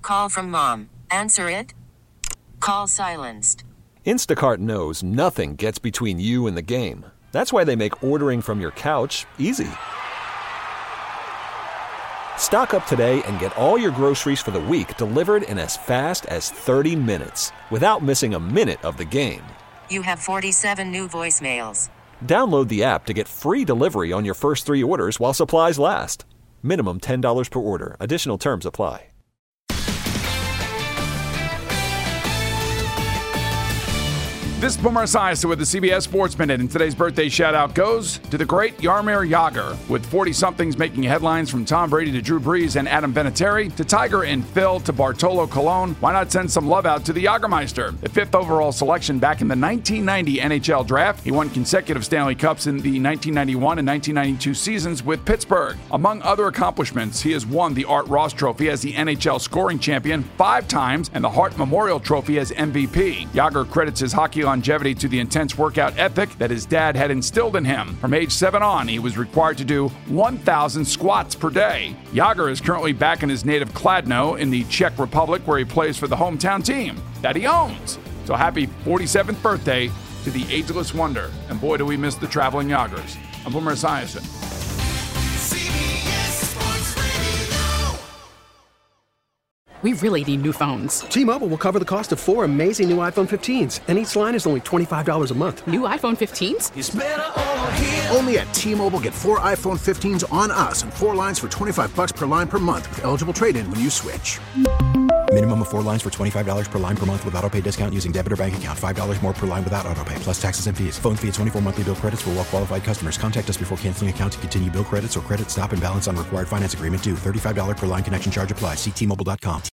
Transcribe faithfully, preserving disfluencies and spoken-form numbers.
call from mom. Answer it. Call silenced. Instacart knows nothing gets between you and the game. That's why they make ordering from your couch easy. Stock up today and get all your groceries for the week delivered in as fast as thirty minutes without missing a minute of the game. You have forty-seven new voicemails. Download the app to get free delivery on your first three orders while supplies last. Minimum ten dollars per order. Additional terms apply. This is Boomer Esiason with the C B S Sports Minute, and today's birthday shout-out goes to the great Jaromir Jagr. With forty-somethings making headlines from Tom Brady to Drew Brees and Adam Vinatieri, to Tiger and Phil to Bartolo Colon, why not send some love out to the Jagermeister? The fifth overall selection back in the nineteen ninety N H L draft, he won consecutive Stanley Cups in the nineteen ninety-one and nineteen ninety-two seasons with Pittsburgh. Among other accomplishments, he has won the Art Ross Trophy as the N H L scoring champion five times and the Hart Memorial Trophy as M V P. Jagr credits his hockey longevity to the intense workout ethic that his dad had instilled in him. From age seven on, he was required to do one thousand squats per day. Jagr is currently back in his native Kladno in the Czech Republic, where he plays for the hometown team that he owns. So happy forty-seventh birthday to the ageless wonder. And boy, do we miss the traveling Jagrs. I'm Boomer Esiason. We really need new phones. T-Mobile will cover the cost of four amazing new iPhone fifteens, and each line is only twenty-five dollars a month. New iPhone fifteens? It's better over here. Only at T-Mobile, get four iPhone fifteens on us and four lines for twenty-five dollars per line per month with eligible trade-in when you switch. Minimum of four lines for twenty-five dollars per line per month with autopay discount using debit or bank account. five dollars more per line without autopay, plus taxes and fees. Phone fee at twenty-four monthly bill credits for well-qualified customers. Contact us before canceling account to continue bill credits or credit stop and balance on required finance agreement due. thirty-five dollars per line connection charge applies. See T Mobile dot com.